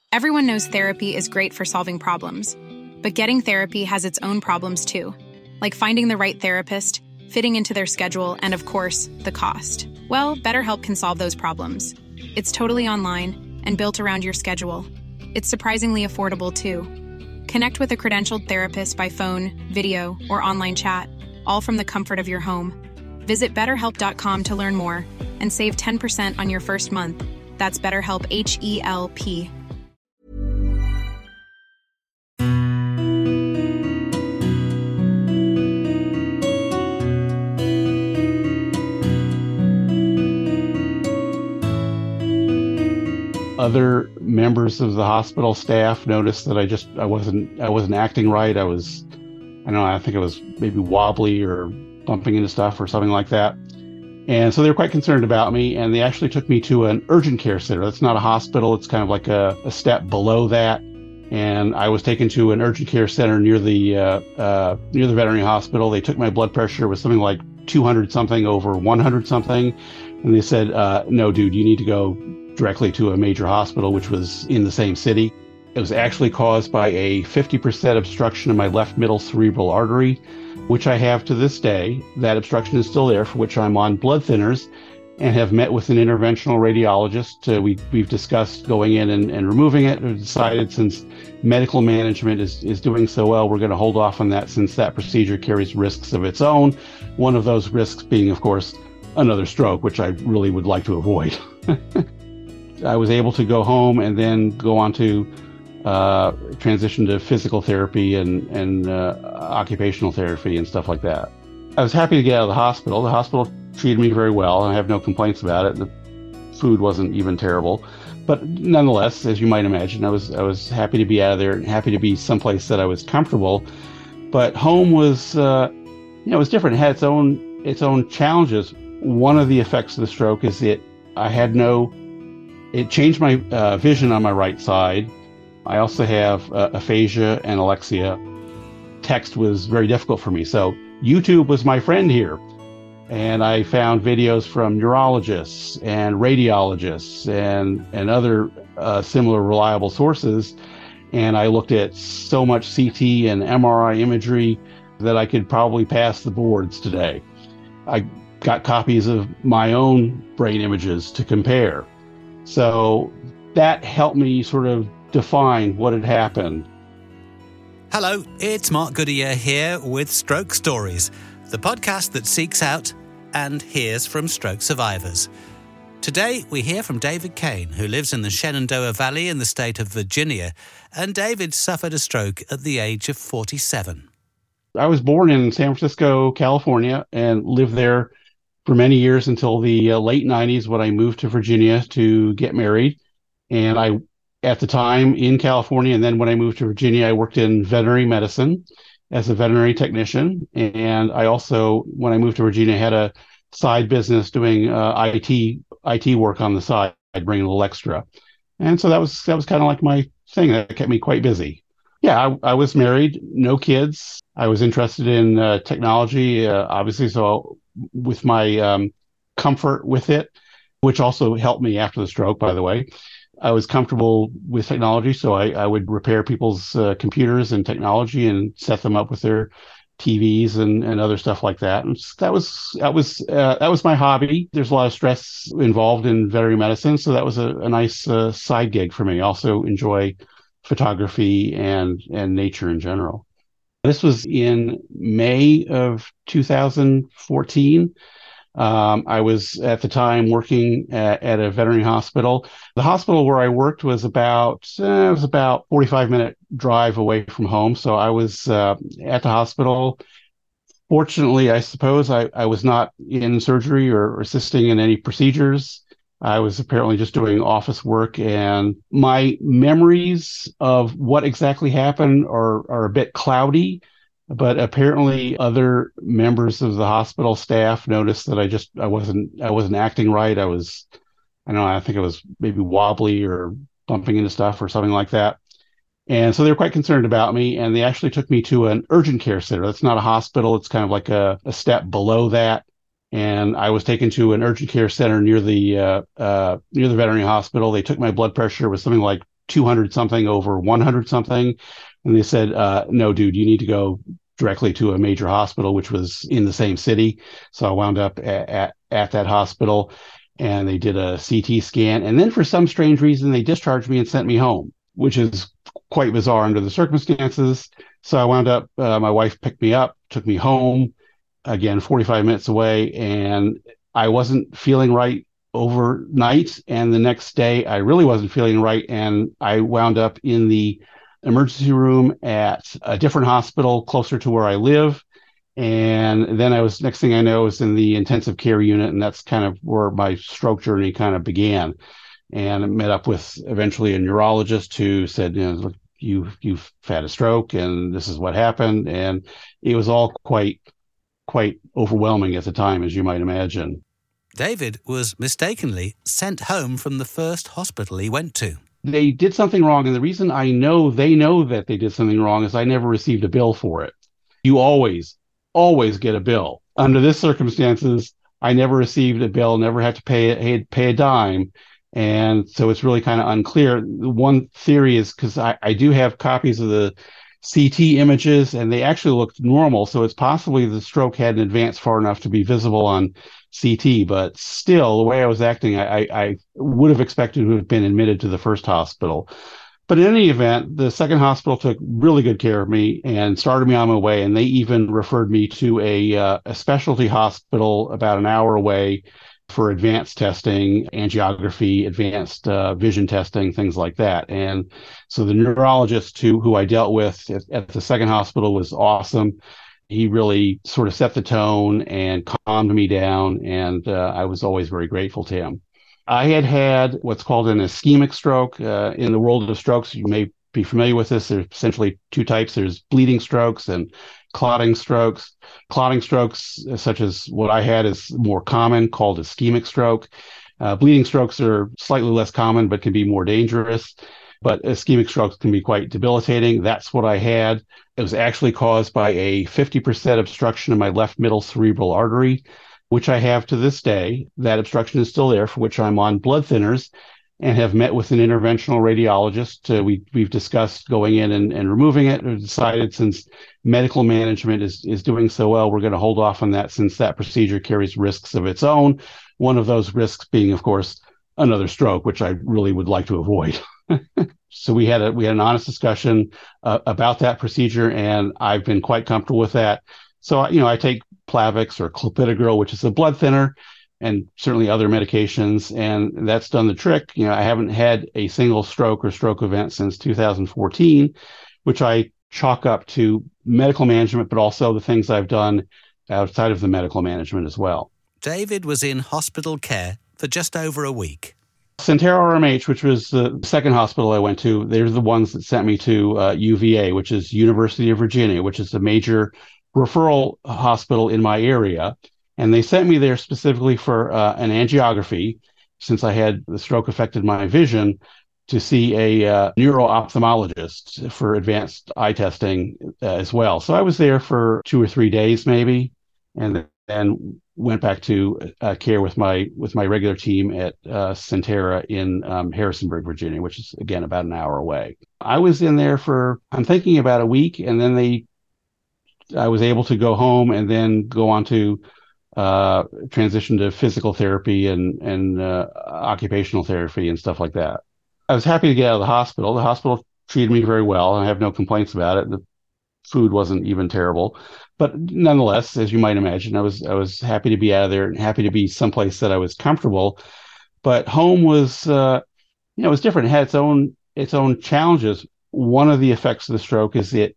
Everyone knows therapy is great for solving problems, but getting therapy has its own problems too, like finding the right therapist, fitting into their schedule, and of course, the cost. Well, BetterHelp can solve those problems. It's totally online and built around your schedule. It's surprisingly affordable too. Connect with a credentialed therapist by phone, video, or online chat, all from the comfort of your home. Visit BetterHelp.com to learn more and save 10% on your first month. That's BetterHelp, H-E-L-P. Other members of the hospital staff noticed that I wasn't acting right. I think I was maybe wobbly or bumping into stuff or something like that. And so they were quite concerned about me, and they actually took me to an urgent care center. That's not a hospital. It's kind of like a step below that. And I was taken to an urgent care center near the veterinary hospital. They took my blood pressure. It was something like 200 something over 100 something. And they said, no, dude, you need to go directly to a major hospital, which was in the same city. It was actually caused by a 50% obstruction in my left middle cerebral artery, which I have to this day. That obstruction is still there, for which I'm on blood thinners and have met with an interventional radiologist. We've discussed going in and removing it. We've decided, since medical management is doing so well, we're going to hold off on that, since that procedure carries risks of its own. One of those risks being, of course, another stroke, which I really would like to avoid. I was able to go home and then go on to transition to physical therapy and occupational therapy and stuff like that. I was happy to get out of the hospital. The hospital treated me very well, and I have no complaints about it. The food wasn't even terrible. But nonetheless, as you might imagine, I was happy to be out of there and happy to be someplace that I was comfortable. But home was, it was different. It had its own challenges. One of the effects of the stroke is it changed my vision on my right side. I also have aphasia and alexia. Text was very difficult for me. So YouTube was my friend here. And I found videos from neurologists and radiologists and other similar reliable sources. And I looked at so much CT and MRI imagery that I could probably pass the boards today. I got copies of my own brain images to compare. So that helped me sort of define what had happened. Hello, it's Mark Goodyear here with Stroke Stories, the podcast that seeks out and hears from stroke survivors. Today, we hear from David Kane, who lives in the Shenandoah Valley in the state of Virginia, and David suffered a stroke at the age of 47. I was born in San Francisco, California, and lived there for many years until the late 90s, when I moved to Virginia to get married. And I, at the time, in California, and then when I moved to Virginia, I worked in veterinary medicine as a veterinary technician. And I also, when I moved to Virginia, had a side business doing IT work on the side, bringing a little extra. And so that was kind of like my thing. That kept me quite busy. Yeah, I was married, no kids. I was interested in technology, obviously, so with my comfort with it, which also helped me after the stroke, by the way. I was comfortable with technology, so I would repair people's computers and technology and set them up with their TVs and other stuff like that. And that was my hobby. There's a lot of stress involved in veterinary medicine, so that was a nice side gig for me. Also enjoy photography and nature in general. This was in May of 2014. I was at the time working at a veterinary hospital. The hospital where I worked was about 45-minute drive away from home. So I was at the hospital. Fortunately, I suppose I was not in surgery or assisting in any procedures. I was apparently just doing office work, and my memories of what exactly happened are a bit cloudy. But apparently other members of the hospital staff noticed that I wasn't acting right. I think I was maybe wobbly or bumping into stuff or something like that. And so they were quite concerned about me, and they actually took me to an urgent care center. That's not a hospital. It's kind of like a step below that. And I was taken to an urgent care center near the veterinary hospital. They took my blood pressure. It was something like 200 something over 100 something. And they said, no, dude, you need to go directly to a major hospital, which was in the same city. So I wound up at that hospital, and they did a CT scan. And then for some strange reason, they discharged me and sent me home, which is quite bizarre under the circumstances. So I wound up, my wife picked me up, took me home, again, 45 minutes away, and I wasn't feeling right overnight. And the next day, I really wasn't feeling right. And I wound up in the emergency room at a different hospital closer to where I live. And then next thing I know, I was in the intensive care unit. And that's kind of where my stroke journey kind of began. And I met up with eventually a neurologist who said, look, you've had a stroke and this is what happened. And it was all quite overwhelming at the time, as you might imagine. David was mistakenly sent home from the first hospital he went to. They did something wrong. And the reason I know they know that they did something wrong is I never received a bill for it. You always get a bill. Under this circumstances, I never received a bill, never had to pay a dime. And so it's really kind of unclear. One theory is because I do have copies of the CT images, and they actually looked normal. So it's possibly the stroke hadn't advanced far enough to be visible on CT. But still, the way I was acting, I would have expected to have been admitted to the first hospital. But in any event, the second hospital took really good care of me and started me on my way. And they even referred me to a specialty hospital about an hour away for advanced testing, angiography, advanced vision testing, things like that. And so the neurologist who I dealt with at the second hospital was awesome. He really sort of set the tone and calmed me down, and I was always very grateful to him. I had what's called an ischemic stroke. In the world of strokes, you may be familiar with this. There's essentially two types. There's bleeding strokes and clotting strokes. Clotting strokes, such as what I had, is more common, called ischemic stroke. Bleeding strokes are slightly less common, but can be more dangerous. But ischemic strokes can be quite debilitating. That's what I had. It was actually caused by a 50% obstruction of my left middle cerebral artery, which I have to this day. That obstruction is still there, for which I'm on blood thinners and have met with an interventional radiologist. We've discussed going in and removing it. We've decided, since medical management is doing so well, we're going to hold off on that, since that procedure carries risks of its own. One of those risks being, of course, another stroke, which I really would like to avoid. So we had an honest discussion about that procedure, and I've been quite comfortable with that. So, I take Plavix or clopidogrel, which is a blood thinner, and certainly other medications, and that's done the trick. I haven't had a single stroke or stroke event since 2014, which I chalk up to medical management, but also the things I've done outside of the medical management as well. David was in hospital care for just over a week. Sentara RMH, which was the second hospital I went to, they're the ones that sent me to UVA, which is University of Virginia, which is a major referral hospital in my area. And they sent me there specifically for an angiography, since I had the stroke affected my vision, to see a neuro-ophthalmologist for advanced eye testing as well. So I was there for 2 or 3 days maybe, and then went back to care with my regular team at Sentara in Harrisonburg, Virginia, which is, again, about an hour away. I was in there for, I'm thinking, about a week, and then I was able to go home and then go on to transition to physical therapy and occupational therapy and stuff like that. I was happy to get out of the hospital. The hospital treated me very well, and I have no complaints about it. The food wasn't even terrible, but nonetheless, as you might imagine, I was happy to be out of there and happy to be someplace that I was comfortable. But home was, it was different. It had its own challenges. One of the effects of the stroke is it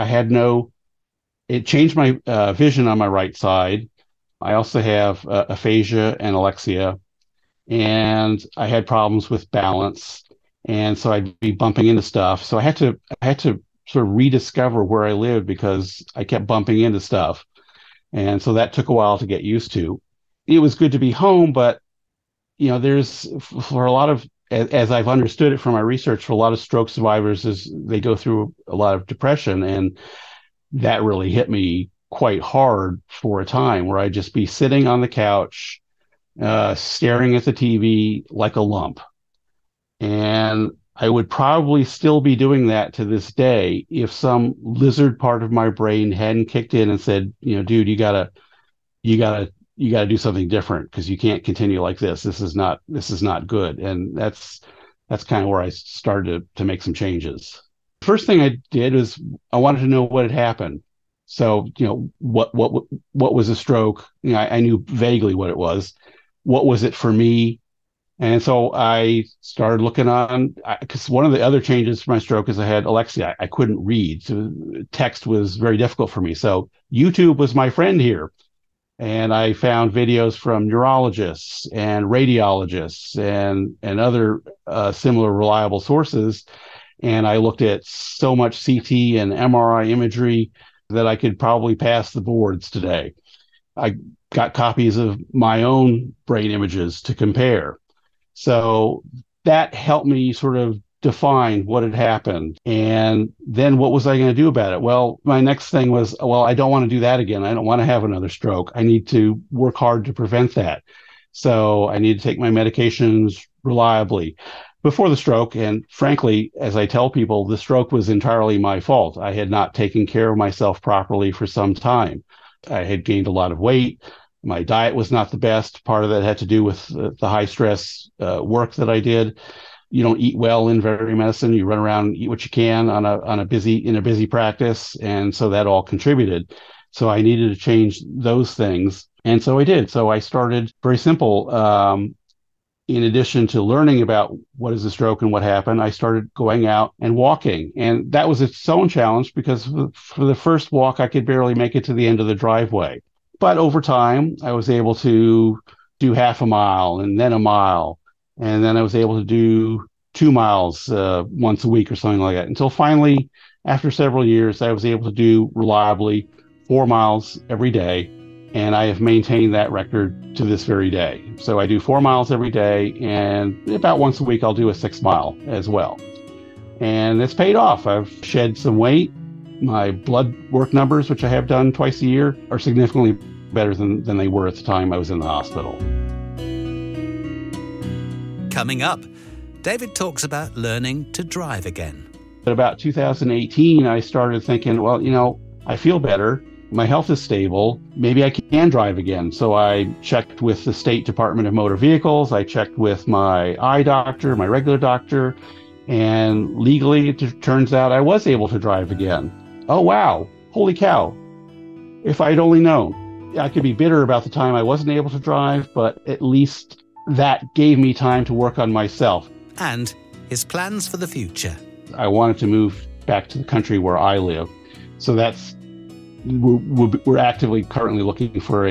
changed my vision on my right side. I also have aphasia and alexia, and I had problems with balance, and so I'd be bumping into stuff. So I had to sort of rediscover where I lived, because I kept bumping into stuff, and so that took a while to get used to. It was good to be home, but there's, for a lot of, as I've understood it from my research, for a lot of stroke survivors, they go through a lot of depression, and that really hit me quite hard for a time, where I'd just be sitting on the couch, staring at the TV like a lump. And I would probably still be doing that to this day if some lizard part of my brain hadn't kicked in and said, dude, you gotta do something different because you can't continue like this. This is not good. And that's kind of where I started to make some changes. First thing I did was I wanted to know what had happened. So, what was a stroke? I knew vaguely what it was. What was it for me? And so I started looking on, because one of the other changes for my stroke is I had alexia. I couldn't read, so text was very difficult for me. So YouTube was my friend here. And I found videos from neurologists and radiologists and other similar reliable sources. And I looked at so much CT and MRI imagery that I could probably pass the boards today. I got copies of my own brain images to compare. So that helped me sort of define what had happened. And then what was I going to do about it? Well, my next thing was, I don't want to do that again. I don't want to have another stroke. I need to work hard to prevent that. So I need to take my medications reliably before the stroke. And frankly, as I tell people, the stroke was entirely my fault. I had not taken care of myself properly for some time. I had gained a lot of weight. My diet was not the best. Part of that had to do with the high stress work that I did. You don't eat well in veterinary medicine. You run around and eat what you can in a busy practice. And so that all contributed. So I needed to change those things. And so I did. So I started very simple. In addition to learning about what is a stroke and what happened, I started going out and walking. And that was its own challenge because for the first walk, I could barely make it to the end of the driveway. But over time, I was able to do half a mile and then a mile. And then I was able to do 2 miles once a week or something like that. Until finally, after several years, I was able to do reliably 4 miles every day. And I have maintained that record to this very day. So I do 4 miles every day, and about once a week, I'll do a 6 mile as well. And it's paid off. I've shed some weight. My blood work numbers, which I have done twice a year, are significantly better than they were at the time I was in the hospital. Coming up, David talks about learning to drive again. But about 2018, I started thinking, I feel better. My health is stable. Maybe I can drive again. So I checked with the State Department of Motor Vehicles. I checked with my eye doctor, my regular doctor, and legally it turns out I was able to drive again. Oh, wow. Holy cow. If I'd only known. I could be bitter about the time I wasn't able to drive, but at least that gave me time to work on myself. And his plans for the future. I wanted to move back to the country where I live. So we're actively currently looking for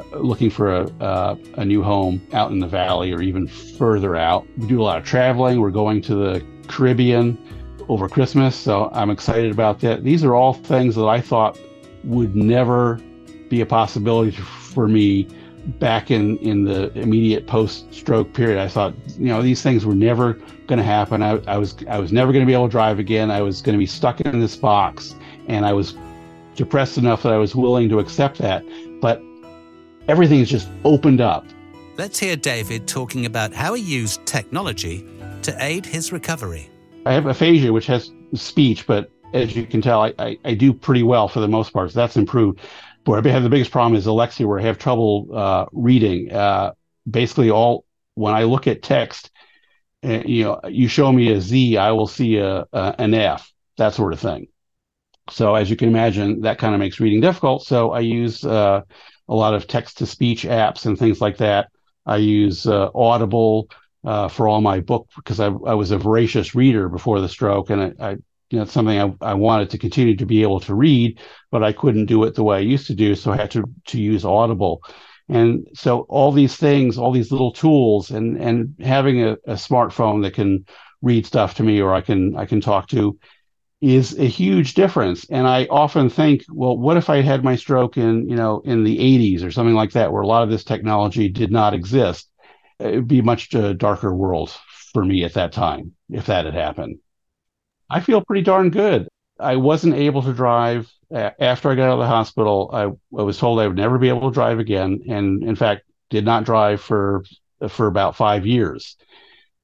a new home out in the valley or even further out. We do a lot of traveling. We're going to the Caribbean over Christmas, so I'm excited about that. These are all things that I thought would never be a possibility for me back in the immediate post-stroke period. I thought, these things were never going to happen. I was never going to be able to drive again. I was going to be stuck in this box, and I was depressed enough that I was willing to accept that. But everything's just opened up. Let's hear David talking about how he used technology to aid his recovery. I have aphasia, which has speech, but as you can tell, I do pretty well for the most part. So that's improved. Where I have the biggest problem is alexia, where I have trouble reading. Basically, when I look at text, you show me a Z, I will see an F, that sort of thing. So as you can imagine, that kind of makes reading difficult. So I use a lot of text-to-speech apps and things like that. I use Audible for all my book because I was a voracious reader before the stroke, and it's something I wanted to continue to be able to read, but I couldn't do it the way I used to do, so I had to use Audible. And so all these things, all these little tools, and having a smartphone that can read stuff to me or I can talk to is a huge difference. And I often think, well, what if I had my stroke in the 80s or something like that, where a lot of this technology did not exist? It would be a much darker world for me at that time if that had happened. I feel pretty darn good. I wasn't able to drive after I got out of the hospital. I was told I would never be able to drive again, and in fact, did not drive for about 5 years.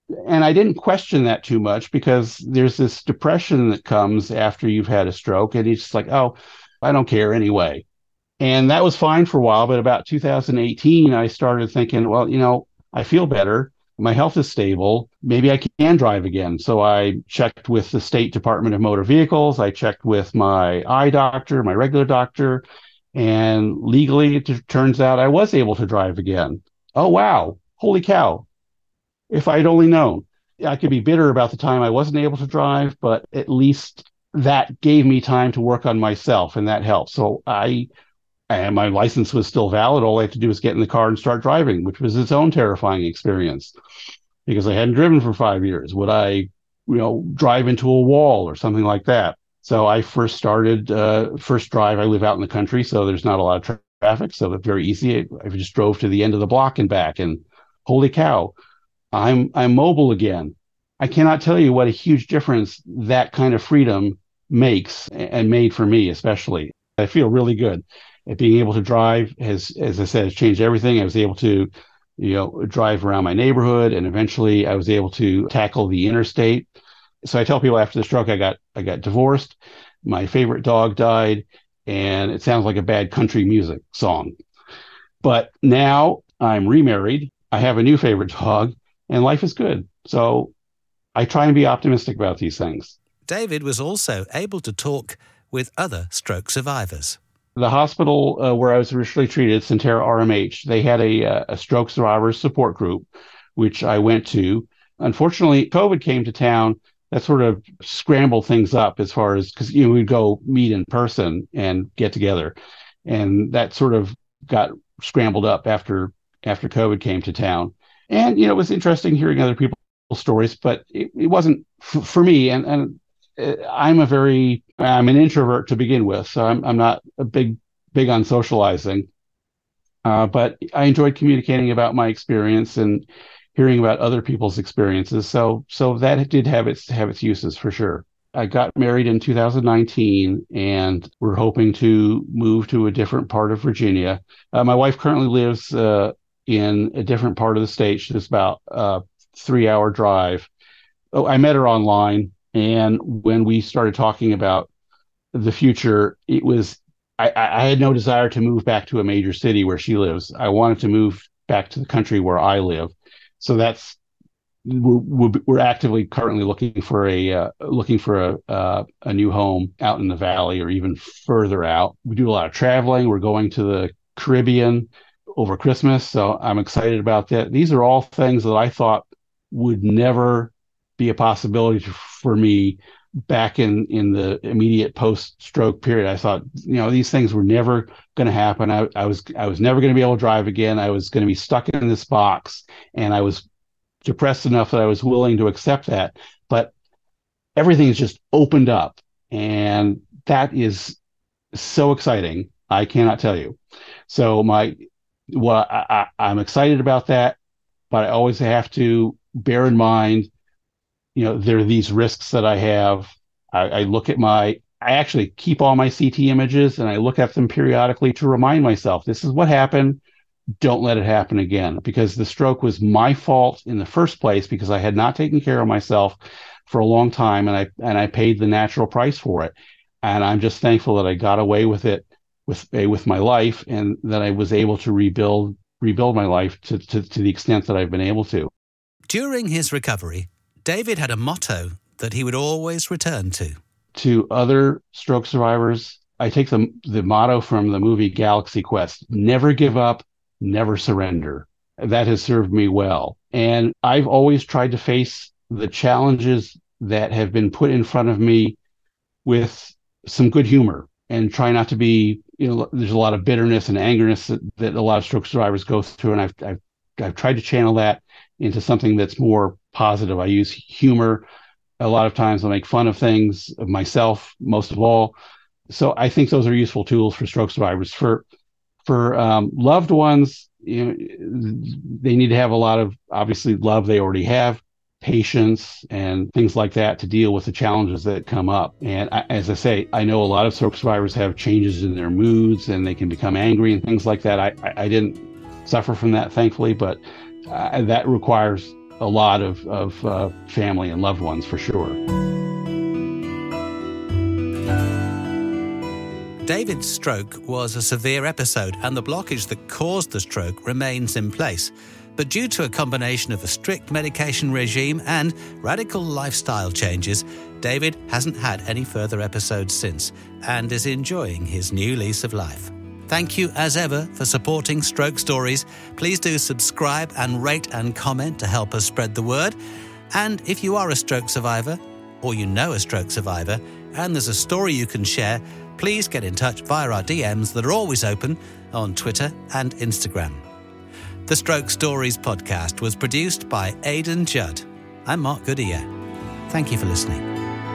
And I didn't question that too much because there's this depression that comes after you've had a stroke. And it's just like, oh, I don't care anyway. And that was fine for a while. But about 2018, I started thinking, well, I feel better. My health is stable. Maybe I can drive again. So I checked with the State Department of Motor Vehicles. I checked with my eye doctor, my regular doctor. And legally, it turns out I was able to drive again. Oh, wow. Holy cow. If I'd only known. I could be bitter about the time I wasn't able to drive, but at least that gave me time to work on myself, and that helped. So and my license was still valid. All I had to do was get in the car and start driving, which was its own terrifying experience because I hadn't driven for 5 years. Would I, drive into a wall or something like that? So I first drive. I live out in the country, so there's not a lot of traffic. So it's very easy. I just drove to the end of the block and back, and holy cow, I'm mobile again. I cannot tell you what a huge difference that kind of freedom makes and made for me, especially. I feel really good. Being able to drive has, as I said, has changed everything. I was able to, drive around my neighborhood, and eventually I was able to tackle the interstate. So I tell people after the stroke, I got divorced. My favorite dog died, and it sounds like a bad country music song. But now I'm remarried. I have a new favorite dog, and life is good. So I try and be optimistic about these things. David was also able to talk with other stroke survivors. The hospital where I was originally treated, Sentara RMH, they had a stroke survivors support group, which I went to. Unfortunately, COVID came to town. That sort of scrambled things up as far as, because we'd go meet in person and get together. And that sort of got scrambled up after COVID came to town. And, it was interesting hearing other people's stories, but it wasn't for me. And I'm an introvert to begin with, so I'm not a big on socializing. But I enjoyed communicating about my experience and hearing about other people's experiences. So that did have its uses for sure. I got married in 2019, and we're hoping to move to a different part of Virginia. My wife currently lives in a different part of the state. She's about a 3-hour drive. Oh, I met her online. And when we started talking about the future, I had no desire to move back to a major city where she lives. I wanted to move back to the country where I live. So we're actively currently looking for a new home out in the valley or even further out. We do a lot of traveling. We're going to the Caribbean over Christmas, so I'm excited about that. These are all things that I thought would never be a possibility for me back in the immediate post-stroke period. I thought, these things were never going to happen. I was never going to be able to drive again. I was going to be stuck in this box, and I was depressed enough that I was willing to accept that. But everything has just opened up, and that is so exciting. I cannot tell you. So I'm excited about that, but I always have to bear in mind, there are these risks that I have. I actually keep all my CT images, and I look at them periodically to remind myself, this is what happened. Don't let it happen again, because the stroke was my fault in the first place because I had not taken care of myself for a long time, and I paid the natural price for it. And I'm just thankful that I got away with it with my life, and that I was able to rebuild my life to the extent that I've been able to. During his recovery, David had a motto that he would always return to. To other stroke survivors, I take the motto from the movie Galaxy Quest: never give up, never surrender. That has served me well. And I've always tried to face the challenges that have been put in front of me with some good humor, and try not to be, there's a lot of bitterness and angerness that a lot of stroke survivors go through. And I've tried to channel that into something that's more positive. I use humor. A lot of times I make fun of things, of myself, most of all. So I think those are useful tools for stroke survivors. For loved ones, they need to have a lot of, obviously, love they already have, patience, and things like that to deal with the challenges that come up. And as I say, I know a lot of stroke survivors have changes in their moods, and they can become angry and things like that. I didn't suffer from that, thankfully, but that requires a lot of family and loved ones for sure. David's stroke was a severe episode, and the blockage that caused the stroke remains in place. But due to a combination of a strict medication regime and radical lifestyle changes, David hasn't had any further episodes since and is enjoying his new lease of life. Thank you, as ever, for supporting Stroke Stories. Please do subscribe and rate and comment to help us spread the word. And if you are a stroke survivor, or you know a stroke survivor, and there's a story you can share, please get in touch via our DMs that are always open on Twitter and Instagram. The Stroke Stories podcast was produced by Aidan Judd. I'm Mark Goodyear. Thank you for listening.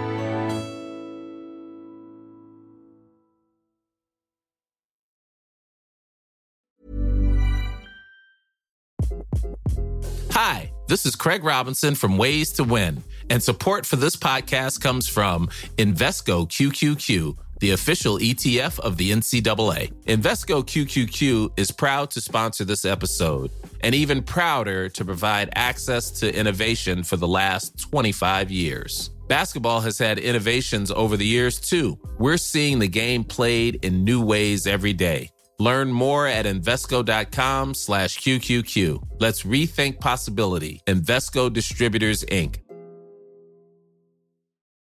Hi, this is Craig Robinson from Ways to Win, and support for this podcast comes from Invesco QQQ, the official ETF of the NCAA. Invesco QQQ is proud to sponsor this episode, and even prouder to provide access to innovation for the last 25 years. Basketball has had innovations over the years, too. We're seeing the game played in new ways every day. Learn more at Invesco.com/QQQ. Let's rethink possibility. Invesco Distributors, Inc.